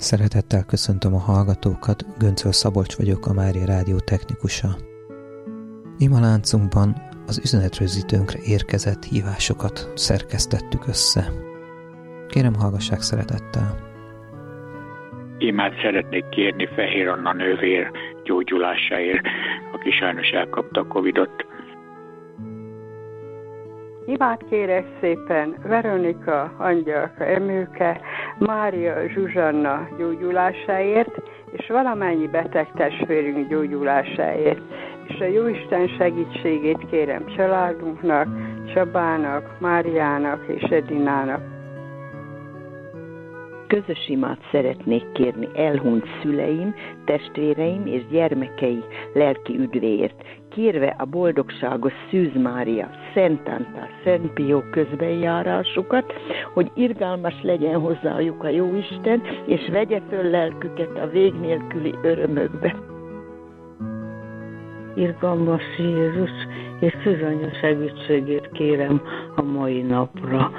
Szeretettel köszöntöm a hallgatókat, Göncöl Szabolcs vagyok, a Mária Rádió technikusa. Imaláncunkban az üzenetrögzítőnkre érkezett hívásokat szerkesztettük össze. Kérem, hallgassák szeretettel. Imát szeretnék kérni Fehér Anna nővér gyógyulásáért, aki sajnos elkapta a Covid-ot. Imát kérek szépen Veronika, Angyalka, Emőke, Mária, Zsuzsanna gyógyulásáért, és valamennyi beteg testvérünk gyógyulásáért. És a Jóisten segítségét kérem családunknak, Csabának, Máriának és Edinának. Közös imát szeretnék kérni elhunyt szüleim, testvéreim és gyermekei lelki üdvéért, kérve a boldogságos Szűz Mária, Szent Antal, Szent Pió közbenjárásukat, hogy irgalmas legyen hozzájuk a Jóisten, és vegye föl lelküket a vég nélküli örömökbe. Irgalmas Jézus és Szűzanya segítségét kérem a mai napra.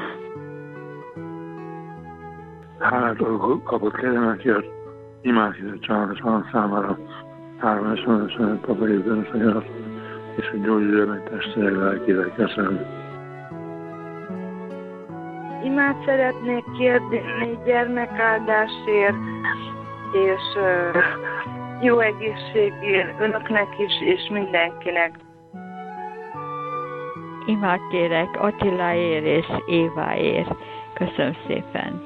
Hálát adok kapott kegyelmekért, imádkozó család számára, három eszemben papai bűnösanyat, és hogy gyógyulja meg testvérek lelkileg. Köszönöm. Imát szeretnék kérni gyermekáldásért, és jó egészségért önöknek is, és mindenkinek. Imát kérek Attiláért és Éváért. Köszönöm szépen.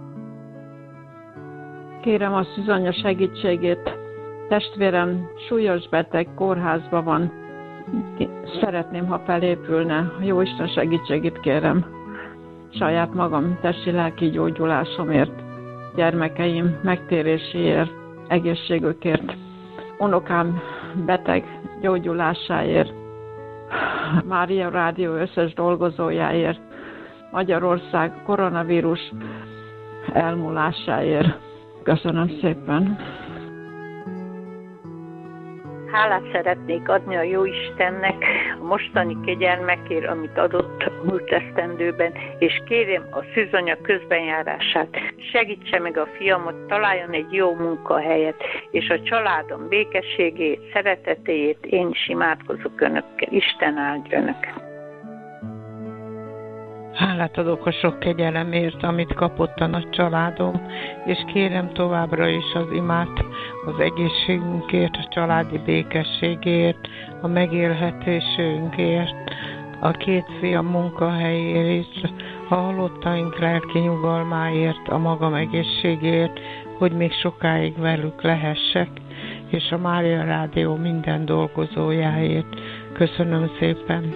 Kérem a Szűzanya segítségét. Testvérem súlyos beteg, kórházban van. Szeretném, ha felépülne. Jóisten segítségét kérem. Saját magam testi-lelki gyógyulásomért, gyermekeim megtéréséért, egészségükért, unokám beteg gyógyulásáért, Mária Rádió összes dolgozójáért, Magyarország koronavírus elmúlásáért. Köszönöm szépen. Hálát szeretnék adni a Jóistennek a mostani kegyelmekért, amit adott múlt esztendőben, és kérem a Szűzanya közbenjárását. Segítse meg a fiamot, találjon egy jó munkahelyet, és a családom békességét, szeretetéért én is imádkozok önökkel. Isten áldja önöket. Hálát adok a sok kegyelemért, amit kapott a nagy családom, és kérem továbbra is az imát az egészségünkért, a családi békességért, a megélhetésünkért, a két fiam munkahelyéért is, a halottaink lelki nyugalmáért, a magam egészségért, hogy még sokáig velük lehessek, és a Mária Rádió minden dolgozójáért. Köszönöm szépen!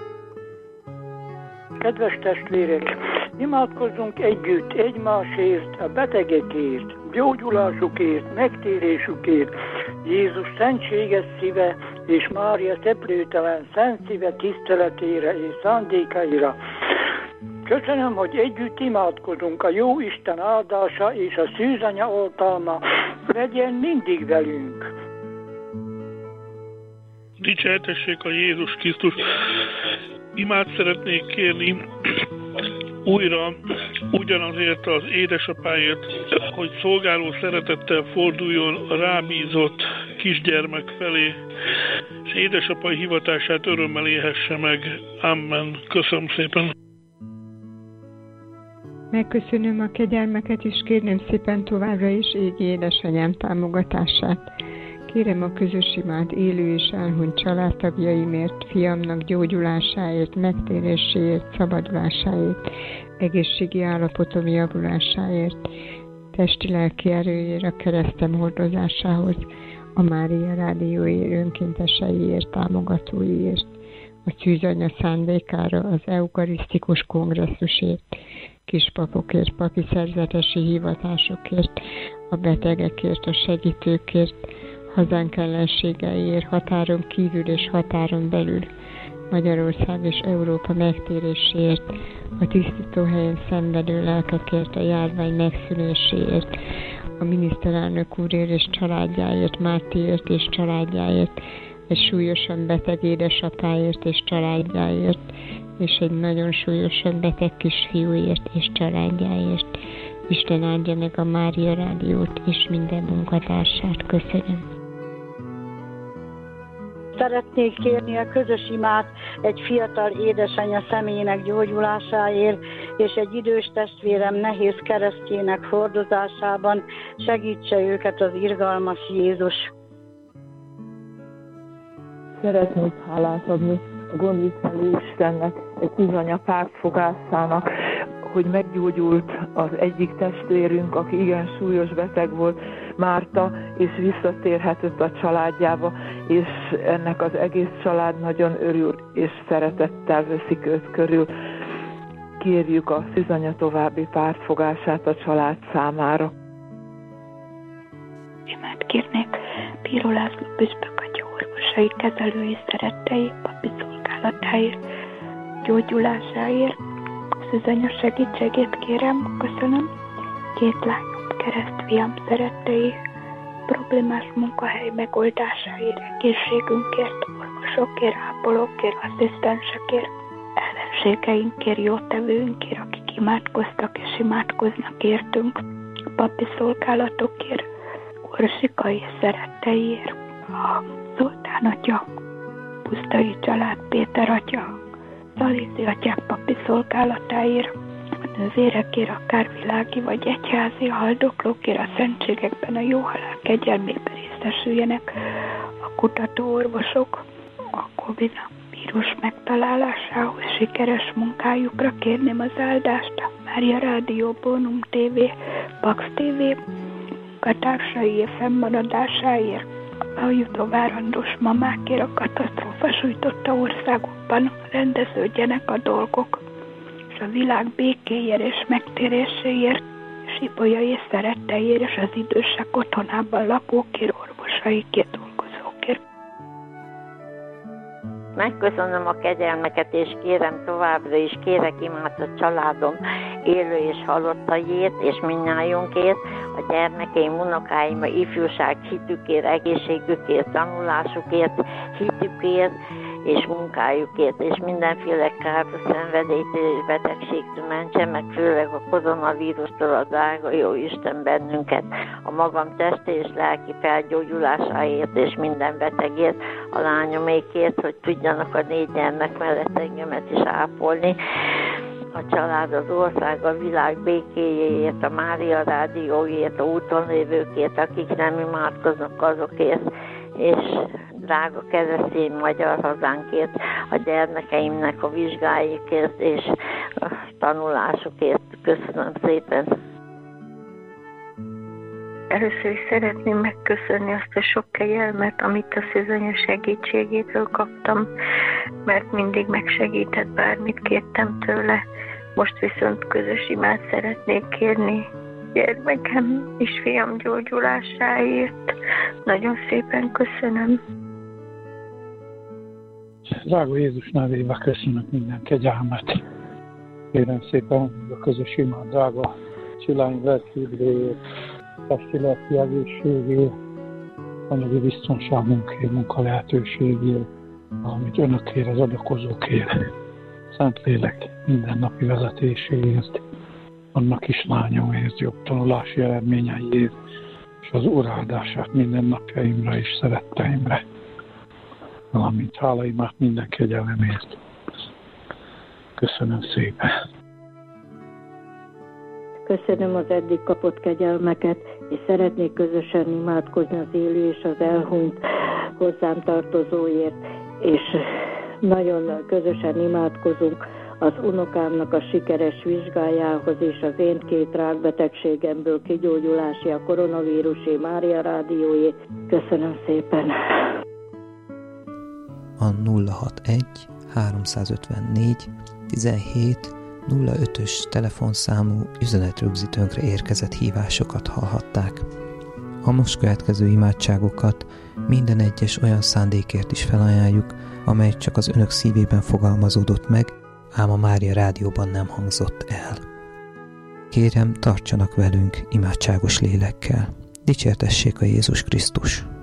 Kedves testvérek, imádkozzunk együtt egymásért, a betegekért, gyógyulásukért, megtérésükért, Jézus szentséges szíve és Mária teplőtelen szent szíve tiszteletére és szándékaira. Köszönöm, hogy együtt imádkozunk, a jó Isten áldása és a Szűzanya oltalma legyen mindig velünk. Dicsértessék a Jézus Krisztus! Imát szeretnék kérni újra ugyanazért az édesapáért, hogy szolgáló szeretettel forduljon a rábízott kisgyermek felé, és édesapai hivatását örömmel élhesse meg. Amen. Köszönöm szépen. Megköszönöm a kegyelmeket, és kérném szépen továbbra is égi édesanyám támogatását. Kérem a közös imát élő és elhunyt családtagjaimért, fiamnak gyógyulásáért, megtéréséért, szabadulásáért, egészségi állapotom javulásáért, testi-lelki erőért, a keresztem hordozásához, a Mária Rádióért, önkénteseiért, támogatóiért, a Szűzanya szándékára, az eukarisztikus kongresszusért, kispapokért, papi szerzetesi hivatásokért, a betegekért, a segítőkért, hazánk ellenségeiért, határon kívül és határon belül, Magyarország és Európa megtéréséért, a tisztítóhelyen szenvedő lelkekért, a járvány megszűnéséért, a miniszterelnök úrért és családjáért, Mártiért és családjáért, egy súlyosan beteg édesapáért és családjáért, és egy nagyon súlyosan beteg kisfiúért és családjáért, Isten áldja meg a Mária Rádiót és minden munkatársát. Köszönöm. Szeretnék kérni a közös imát egy fiatal édesanyja személyének gyógyulásáért, és egy idős testvérem nehéz keresztjének hordozásában. Segítse őket az irgalmas Jézus. Szeretnék hálát adni a gondviselő Istennek, egy Szűzanya pártfogászának, hogy meggyógyult az egyik testvérünk, aki igen súlyos beteg volt, Márta, és visszatérhetett a családjába, és ennek az egész család nagyon örül, és szeretettel veszik őt körül. Kérjük a Szűzanya további pártfogását a család számára. Imát kérnék Bíró László püspök atya orvosai, kezelői, szerettei, papi szolgálatáért, gyógyulásáért. Szűzanya segítségét kérem, köszönöm. 2 lányom, keresztfiam szerettei, problémás munkahely megoldásáért, egészségünkért, orvosokért, ápolókért, asszisztensekért, ellenségeinkért, jótevőinkért, akik imádkoztak és imádkoznak értünk, a papi szolgálatokért, Orsikai szeretteiért, a Zoltán atya, Pusztai család, Péter atya, Szalézi atyák papi szolgálatáért, a nővérekért, akár világi vagy egyházi haldoklókért, a szentségekben a jó halál kegyelmében részesüljenek, a kutató orvosok, a Covid vírus megtalálásához sikeres munkájukra kérném az áldást, a Mária Rádió, Bonum TV, Pax TV, munkatársai fennmaradásáért, a jutóvárandós mamákért, a katasztrófa sújtotta országokban rendeződjenek a dolgok, és a világ békéért és megtéréséért, és Ibolyai szeretteiért, és az idősek otthonában lakókért, orvosaikért, dolgozókért. Megköszönöm a kegyelmeket, és kérem továbbra is, kérek imát a családom élő és halottaiért, és mindnyájunkért, a gyermekeim, unokáim, a ifjúság hitükért, egészségükért, tanulásukért, hitükért, és munkájukért, és mindenféle káros szenvedélytől és betegségtől mentse meg, főleg a koronavírustól a drága jó Isten bennünket, a magam testi és lelki felgyógyulásáért, és minden betegért, a lányomékért, hogy tudjanak a 4 gyermek mellett engemet is ápolni, a család, az ország, a világ békéjéért, a Mária Rádióért, a úton lévőkért, akik nem imádkoznak azokért, és drága keresztény magyar hazánkért, a gyermekeimnek a vizsgáikért és a tanulásukért. Köszönöm szépen! Először is szeretném megköszönni azt a sok kegyelmet, amit a Szűzanya segítségétől kaptam, mert mindig megsegített, bármit kértem tőle. Most viszont közös imát szeretnék kérni gyermekem és fiam gyógyulásáért. Nagyon szépen köszönöm. Drága Jézus nevében köszönök minden kegyelmet. Kérem szépen a közös imát, drága csilány lelkiüdvéért, testi lelki egészségért, anyagi biztonságunkért, munka lehetőségért, valamint önökért, az adakozókért. Szentlélek mindennapi vezetéséért, annak is lányomért, jobb tanulási eredményeiért, és az Úr áldását minden napjaimra és szeretteimre, valamint hálaimat minden kegyelemért. Köszönöm szépen! Köszönöm az eddig kapott kegyelmeket, és szeretnék közösen imádkozni az élő és az elhunyt hozzám tartozóért, és nagyon közösen imádkozunk az unokámnak a sikeres vizsgájához, és az én 2 rákbetegségemből kigyógyulási, a koronavírusé, Mária Rádióé. Köszönöm szépen! A 061 354 17 05-ös telefonszámú üzenetrögzítőnkre érkezett hívásokat hallhatták. A most következő imádságokat minden egyes olyan szándékért is felajánljuk, amely csak az önök szívében fogalmazódott meg, ám a Mária Rádióban nem hangzott el. Kérem, tartsanak velünk imádságos lélekkel. Dicsértessék a Jézus Krisztus!